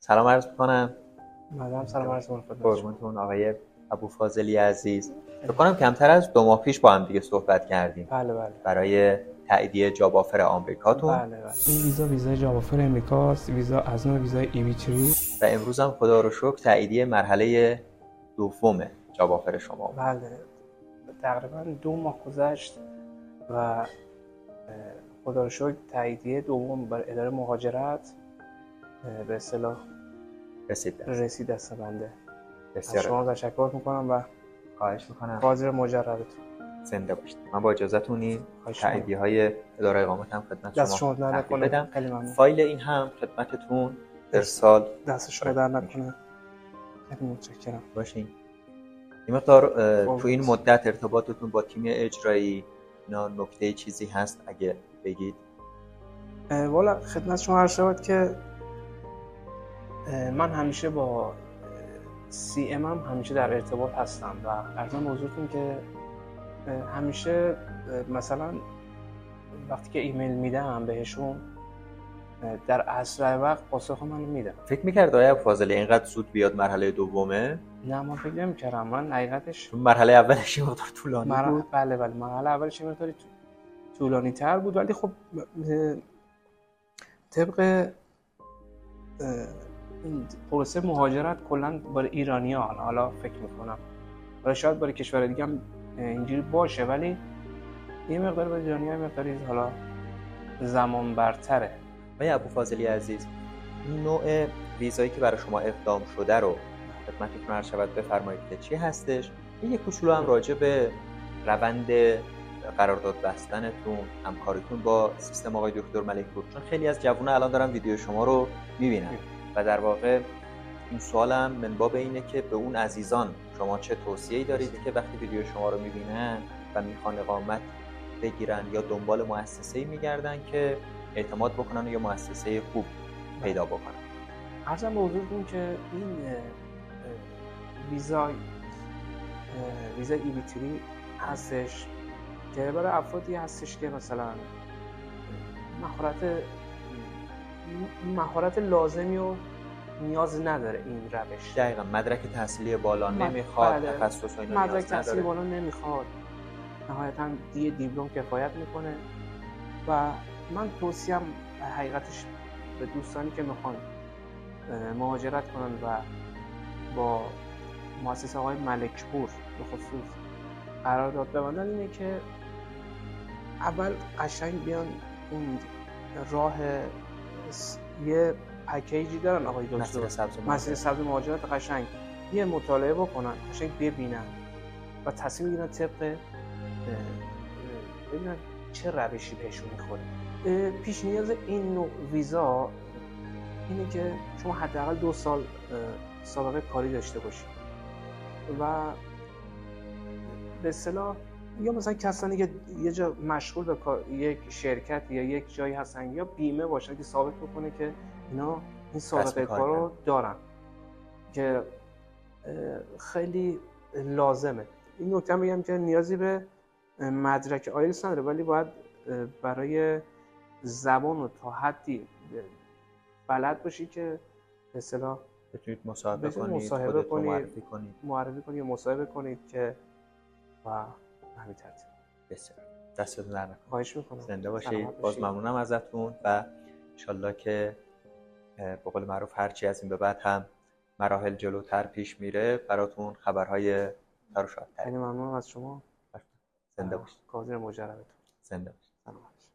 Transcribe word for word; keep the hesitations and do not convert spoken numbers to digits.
سلام عرض می‌کنم. مدام سلام عرض می‌کنم. قربونتون آقای ابوفاضلی عزیز. فکر کنم کمتر از دو ماه پیش با هم دیگه صحبت کردیم. بله بله. برای تاییدیه جاب آفر آمریکاتون. بله بله. این ویزا ویزای جاب آفر امریکاست، ویزا از نوع ویزای ای بی تری و امروز هم خدا رو شکر تاییدیه مرحله دوم جاب آفر شما. بله. تقریبا دو ماه گذشت و خدا رو شکر تاییدیه دوم بر اداره مهاجرت به اصطلاح رسید دست. رسید دست بنده. بسیار از شما تشکر میکنم و خواهش میکنم. حاضر مجردتون. زنده باشید. من با اجازهتون این خواهش تاییدیه های اداره اقامت هم خدمت دست شما شما در تحویل نکنه. بدم. خیلی ممنون. فایل این هم خدمتتون ارسال دست شما در نکنه. خیلی متشکرم. باشین. این مقدار تو این مدت ارتباطتون با تیم اجرایی اینا نکته چیزی هست اگه بگید؟ والا خدمت شما عرض شود که من همیشه با سی ام هم همیشه در ارتباط هستم و عرضم حضورتون که همیشه مثلا وقتی که ایمیل میدم بهشون در اسرع وقت پاسخ من میدم. فکر می‌کرد آقای ابوفاضلی اینقدر زود بیاد مرحله دومه؟ نه من فکر نمی‌کردم. من حقیقتش مرحله اولش یه مقدار طولانی مر... بود. بله بله مرحله اولش یه مقدار طولانی تر بود ولی خب طبق این پروسه مهاجرت کلا برای ایرانیان حالا فکر میکنم ولی شاید برای کشور دیگه هم اینجوری باشه ولی یه مقدار برای ایرانیان مقداری حالا زمان برتره. آقای ابوفاضلی عزیز این نوع ویزایی که برای شما اقدام شده رو خدمتتون عرض شود بفرمایید که چی هستش؟ یه کوچولو هم راجع به روند قرارداد بستنتون، همکاریتون با سیستم آقای دکتر ملک پور، چون خیلی از جوونا الان دارن ویدیو شما رو میبینن و در واقع این سوالم من باب اینه که به اون عزیزان شما چه توصیه‌ای دارید که وقتی ویدیو شما رو میبینن و میخوان اقامت بگیرن یا دنبال مؤسسه‌ای میگردن که اعتماد بکنن یا مؤسسه خوب پیدا بکنن؟ عرضم به حضورتون که این ویزا ویزا ای بی تری هستش که برای افرادی هستش که مثلا مهارت مهارت لازمی و نیاز نداره این روش. دقیقاً مدرک تحصیلی بالا نمیخواد، بله. تخصص و اینا مدرک تحصیلی بالا نمیخواد، نهایتاً دیگه دیپلم کفایت میکنه و من توصیم حقیقتش به دوستانی که میخوان مهاجرت کنن و با مؤسسه آقای ملک پور به خصوص قرارداد ببندن اینه که اول قشنگ بیان اون راه یه پکیجی دارن آقای دکتر مسیر سبز مسیر سبز مهاجرت قشنگ یه مطالعه بکنن، قشنگ ببینن و تصمیم بگیرن طبق ببینن چه روشی بهشون میخوره. پیش نیاز این نوع ویزا اینه که شما حداقل دو سال سابقه کاری داشته باشید و به اصطلاح یا مثلا کسانی که یه جا مشغول به کار یک شرکت یا یک جایی هستن یا بیمه باشه که ثابت بکنه که اینا این سابقه کار رو دارن که خیلی لازمه. این نکته میگم که نیازی به مدرک آیلتس نداره ولی باید برای زبان رو تا حدی بلد باشید که به اصطلاح بتونید مصاحبه کنید، مصاحبه خودتون کنید، معرفی کنید معرفی کنید یا مصاحبه کنید که و همین ترتیب. بسیار دستتون در نکنه. خواهش میکنم. زنده باشید. باز ممنونم ازتون و انشالله که به قول معروف هرچی از این به بعد هم مراحل جلوتر پیش میره براتون خبرهای تر و شادتر. خیلی ممنونم از شما. زنده باشید. قادر مجربتون. زنده باشید.